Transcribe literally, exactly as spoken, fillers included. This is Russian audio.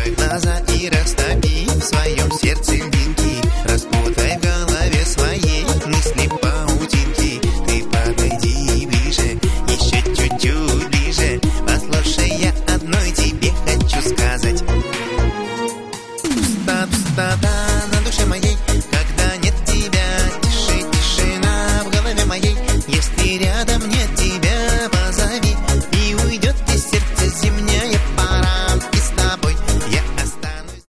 Закрой глаза и растопи в своем сердце льдинки. Распутай в голове своей мысли паутинки. Ты подойди ближе, еще чуть-чуть ближе. Послушай, я одной тебе хочу сказать. Пусто, пустота на душе моей, когда нет тебя. Тише, тишина в голове моей. Если рядом нет тебя, позови.